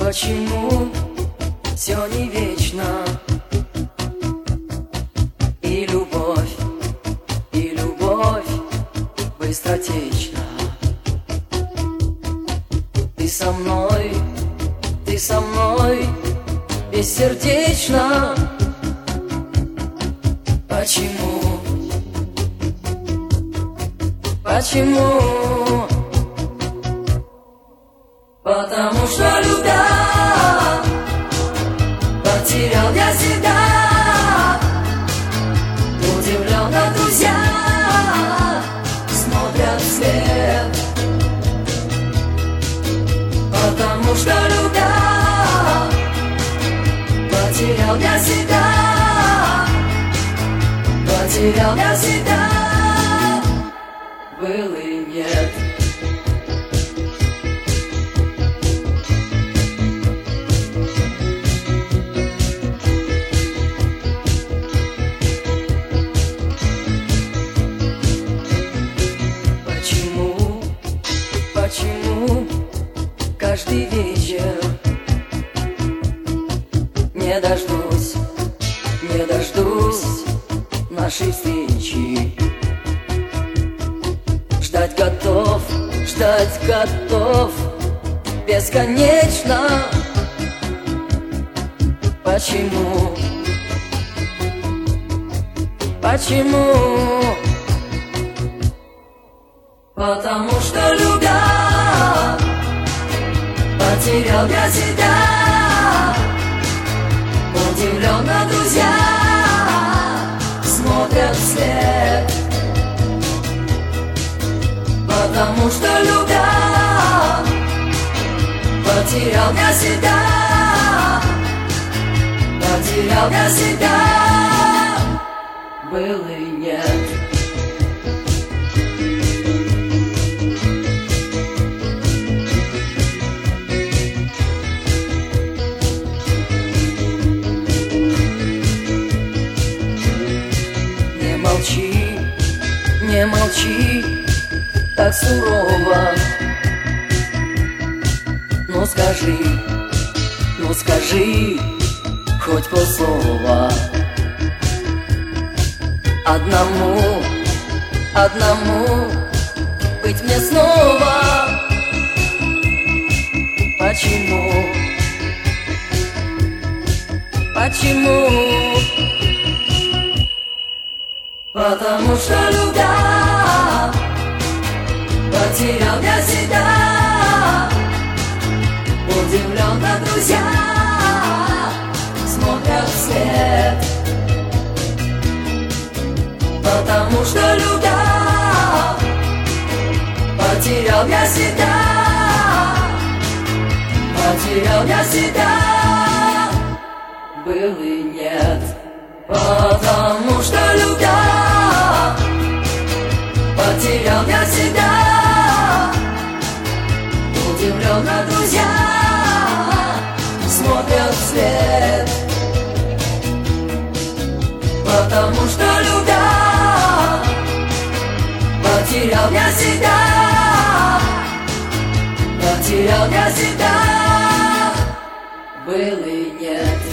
Почему все не вечно? И любовь быстротечна. Ты со мной бессердечно. Почему? Потому что любя, потерял я себя. Удивленно друзья смотрят вслед. Потому что любя, потерял я себя. Потерял я себя. Был и нет. Почему каждый вечер не дождусь нашей встречи? Ждать готов бесконечно. Почему? Потому что любя, потерял я себя. Удивленно друзья смотрят вслед. Потому что любя, потерял я себя. Потерял я себя. Был и нет. Не молчи так сурово. Ну скажи хоть полслова. Одному быть мне снова. Почему? Потому что любя, потерял я себя. Удивленно друзья смотрят вслед. Потому что любя, потерял я себя. Потерял я себя. Был и нет. Потому что любя, потерял я себя. Удивленно друзья смотрят вслед. Потому что любя, потерял я себя. Потерял я себя. Был и нет.